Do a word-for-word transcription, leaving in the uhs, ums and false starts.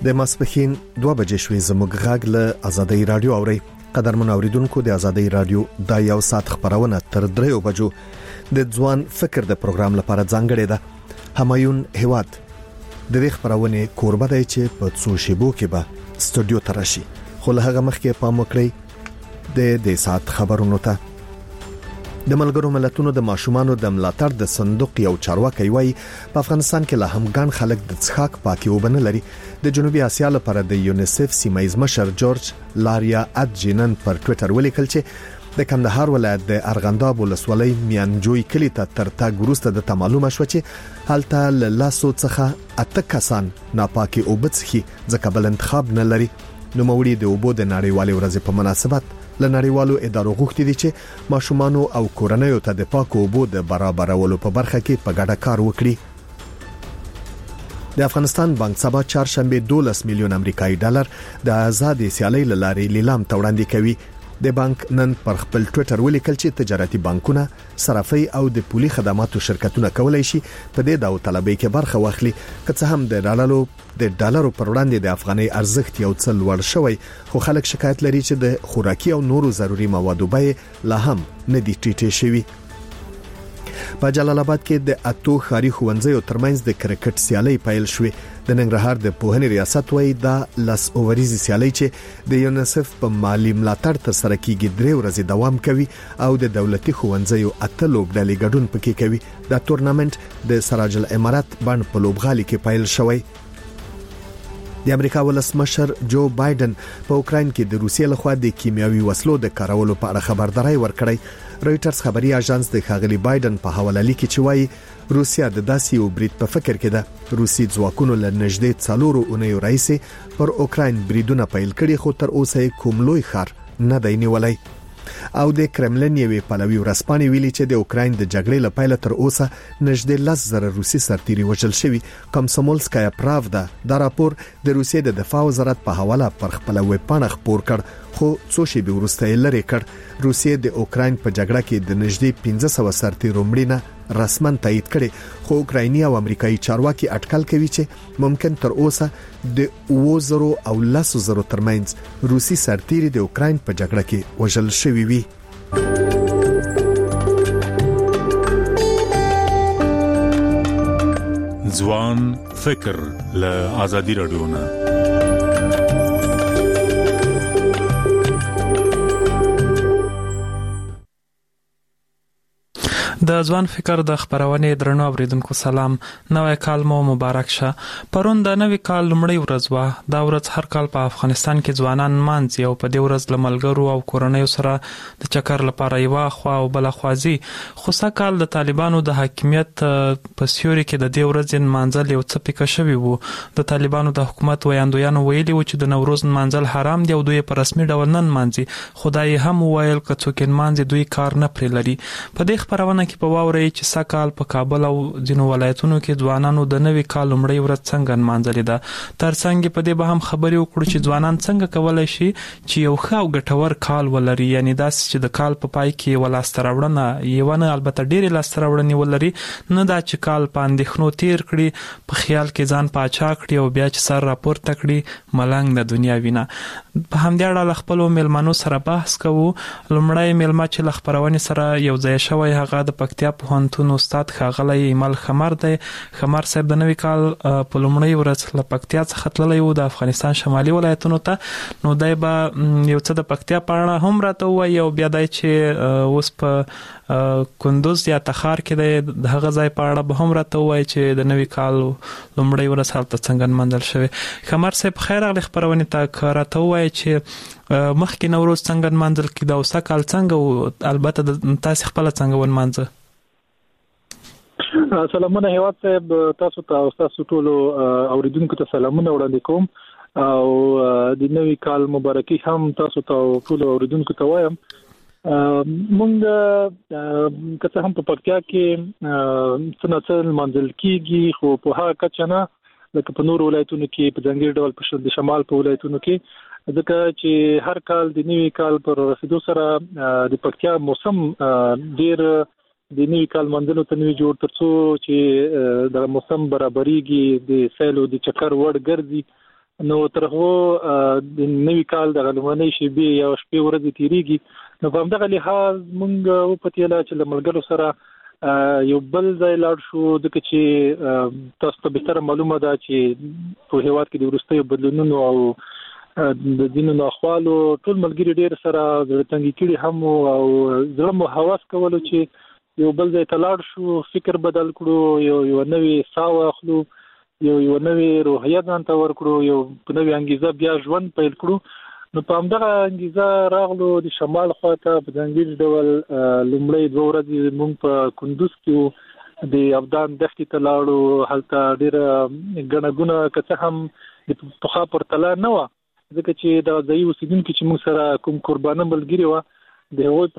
د ماسپښین دوه بجې شوې زموږ غږ له آزادۍ رادیو اوري. قدرمن اوریدونکو د آزادۍ رادیو د یو ساعت خبرونه تر دریو بجو د ځوان فکر د پروګرام لپاره ځانګړې ده. همایون هواد د دې خبرونه کوربه دی چې په څو شیبو کې به استودیو ته راشي. خو له هغه مخکې پام وکړئ د دې ساعت خبرونو ته. د ملګرو ملتونو د ماشومانو د ملاتړ د صندوق یو چارواکي وایي په افغانستان کې لا هم ګڼ خلک د څښاک پاکي وبنه لري. د جنوبي اسیا لپاره د یونیسف سیمایز مشر جورج لاریا اډجینن پر ټوئیټر ولیکل چې د کندهار ولایت د ارغنداب ولسوالۍ میانجوی کلی ته تر تاګ وروسته د معلومه شو چې هلته له لاسو څخه اته کسان ناپاکي او بڅخي ځکه بل انتخاب نه لري. نو موري د اوبو د نړیوالې ورځې په مناسبت لنړیوالو ادارو غوښتي دي چې ماشومانو او کورنیو ته د پاکو اوبو د برابرولو په برخه کې په ګډه کار وکړي. د افغانستان بانک سبا چهارشنبه دولس میلیون امریکایي ډالر د آزاد سیالۍ لارې لیلام ته وړاندې کوي. د بانک نن پر خپل ټوئیټر ولیکل چې تجارتي بانکونه، صرافي او د پولي خدماتو شرکتونه کولای شي په دې داو طلبي کې برخه واخلي. که څه هم د ډالرو د ډالرو پر وړاندې د افغاني ارزښت یو څل ور شوی، خو خلک شکایت لري چې د خوراکي او نورو ضروري موادو بیه لا هم نه دي ټیټه شوی. په جلال آباد کې د اتو ښاري ښوونځیو ترمنځ د کرکټ سیالي پیل شوې. د ننګرهار د پوهنې ریاست وایي دا لاس اووریزي سیالي چې د یونیسف په مالی ملاتړ تر سره کیږي درې ورځې دوام کوي او د دولتي ښوونځیو اته لوبډلې ګډون پکې کوي. دا تورنمنت د سراج الامارات باندې په لوبغالي کې پیل شوی. د امریکا ولسمشر جو بایدن په اوکراین کې د روسیې لخوا د کیمیاوي وسلو د کارولو په اړه خبرداري ورکړی. رويټرز خبري اژانس د ښاغلي بایدن په حواله لیکي چې وایي روسیا د داسې یو برید په فکر کې ده. روسي ځواکونو له نږدې څلورو اونیو راځي پر اوکراین بریدونه پیل کړي، خو تر اوسه کوم لوی ښار نه دی نیولای. او د کرملین یوې پلوي ورسپانې ویلي چې د اوکراین د جګړې لپاره تر اوسه نږدې لس زره روسي سرتیري وژل شوي. کومسومولسکایا پراودا دا راپور د روسیې د دفاع وزارت په حواله پر خپل ویب پاڼه خپور کړ، خو څو شېبې وروسته یې لرې کړ. روسیې د اوکراین په جګړه کې د نږدې پنځه سوه سرتیرو مړینه رسمن تایید کړي، خو اوکرایني او امریکایي چارواکي اټکل کوي چې ممکن تر اوسه د اوه زره او لس زره ترمنځ روسي سرتیري د اوکراین په جګړه کې وژل شوي وي. ځوان فکر له آزادۍ رادیو نه. د ځوان فکر د خبرونه درنو اوریدونکو سلام. نوې کال مو مبارک شه. پرون د نوې کال لومړی ورځ و. دا ورځ هر کال په افغانستان کې ځوانان مانځي او په دې ورځ له ملګرو او کورنیو سره د چکر لپاره یو خوا او بل خوازي. خو سکهال د طالبانو د حاکمیت په سیوري کې د دې ورځې مانځل یو څه پکې شوی وو. د طالبانو د حکومت ویاندویانو ویلي و چې د نوروز مانځل حرام دی او دوی په رسمي ډول نن مانځي. خدای هم ویل که څوک مانځي دوی کار نه پرې لري. په دې خبرونه کې په واوري چې سکهال په کابل او ځینو ولایتونو کې ځوانانو د نوې کال لومړی ورځ څنګه منځلې ده. ترڅنګ په دې به هم خبرې وکړو چې ځوانان څنګه کولای شي چې یو ښه او ګټور کال ولري، یعنی داس چې د کال په پای کې ولاسته راوړنه یو نه البته ډېرې لاسته راوړنې ولري، نه دا چې کال په اندېښنو تیر کړي، په خیال کې ځان پاچا کړي او بیا چې سر راپورته کړي ملنګ د دنیا وینا. په همدې اړه خپل میلمنو سره بحث کوو. لومړی میلمه چې له خبرونې سره یو ځای شوی هغه د پکتیا پوهنتون استاد ښاغلی ایمل خمر دی. خمر صاحب د نوې کال په لومړۍ ورځ له پکتیا څخه تللی و د افغانستان شمالي ولایتونو ته. نو دی به یو څه د پکتیا په اړه هم راته ووایي او بیا دی چې اوس په کندوز یا تخار کې دی د هغه ځای په اړه به هم راته ووایي چې د نوې کال لومړۍ ورځ هلته څنګه نمانځل شوې. خمر صاحب خیر راغلی خپرونې ته. که راته ووایي چې مخکې نوروز څنګه نمانځل کېده او سږکال څنګه و، البته تاسې خپله څنګه ونمانځه؟ سلامونه هیواد صاحب، تاسو ته او تاسو ټولو اوریدونکو ته سلامونه وړاندې کوم او د نوې کال مبارکي هم تاسو ته او ټولو اوریدونکو ته وایم. مونږ که څه هم په پکتیا کې څنګه منځل کیږي، خو په هغه کچه نه لکه په نورو ولایتونو کې په ځانګړي ډول په د شمال په ولایتونو کې، ځکه چې هر کال د نوي کال پر رسیدو سره د پکتیا موسم ډیر د نوي کال منځلو ته نوي جوړ ترڅو چې د موسم برابرېږي، د سیلو د چکر وړ ګرځي نو تر هغه د نوي کال د غلمنۍ شیبې یا شپې ورځې تیریږي نو په همدغه لحاظ موږ په تیلا چې لملګرو سره یو بل ځای لاړ شو د چې تاسو ته به تر معلومه ده چې په هیواد کې د ورستیو بدلونونو او د دینونو اخوالو ټول ملګری ډیر سره ځړتنګي کړي هم او زړه مو حواس کولو چې یو بل ځای ته لاړ شو فکر بدل کړو یو یو نوې ساو اخلو یو یو نوې روحیه ځان ته ورکړو یو نوې انګیزه بیا ژوند پیل کړو نو په همدغه انګیزه راغلو د شمال خواته په ځانګړي ډول لومړی دوه ورځې موږ په کندوز کې د افغان دښتې ته لاړو هلته ډېره ګڼه ګوڼه که څه هم د پخوا پرتله نه وه ځکه چې د ځایي اوسېدونکي چې موږ سره کوم قربانه ملګري وه د هغوی